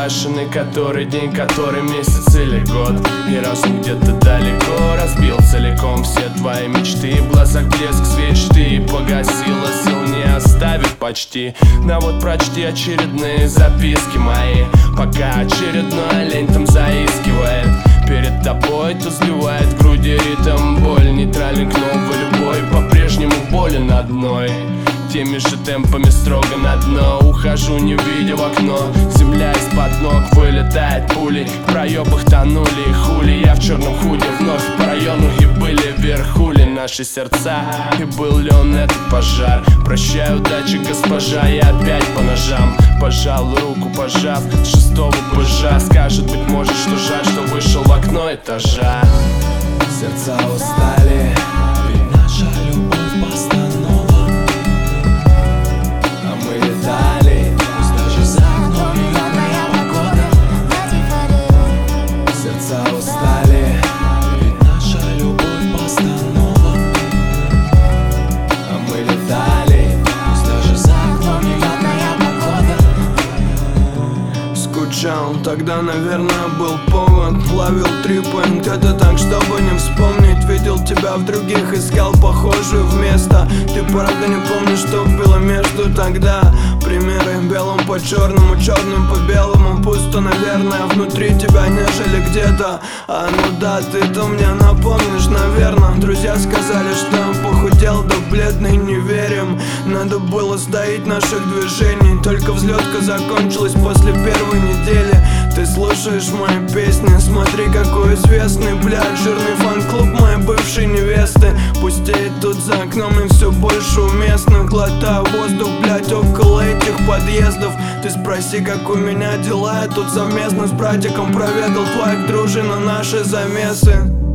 крашеный который день, который месяц или год. И раз он где-то далеко разбил целиком все твои мечты, в глазах блеск свеч ты погасила, сил не оставив почти. Но вот прочти очередные записки мои, пока очередной лень там заискивает перед тобой, то сбивает в груди ритм боль. Нейтрален к новой любой, по-прежнему болен одной. Теми же темпами строго на дно ухожу, не видя в окно. Земля из-под ног вылетает пулей, в проебах тонули хули. Я в черном худе вновь по району, и были верхули наши сердца. И был ли он этот пожар? Прощай, удачи, госпожа, я опять по ножам. Пожал руку, пожав шестого быжа. Скажет, быть может, что жаль, что вышел в окно этажа. Сердца устали, ведь наша любовь постанова, а мы летали, пусть даже за окном неверная погода. Сердца устали, ведь наша любовь постанова, а мы летали, пусть даже за окном неверная погода. Скучал, тогда, наверное, был повод. Ловил трипы где-то так, чтобы не вспомнить. Видел тебя в других, искал похожую вместо. Ты правда не помнишь, что было между тогда. Примеры белым по черному, черным по белому. Пусто, наверное, внутри тебя, нежели где-то. А ну да, ты-то мне напомнишь, наверное. Друзья сказали, что похудел, да бледный, не верим. Надо было стоять наших движений, только взлетка закончилась после первой недели. Ты слушаешь мои песни, смотри, какой известный, блядь, жирный фан-клуб моей бывшей невесты. Пустеет тут за окном и все больше уместно. Глотаю воздух, блядь, около этих подъездов. Ты спроси, как у меня дела, я тут совместно с братиком проведал твоих дружин на наши замесы.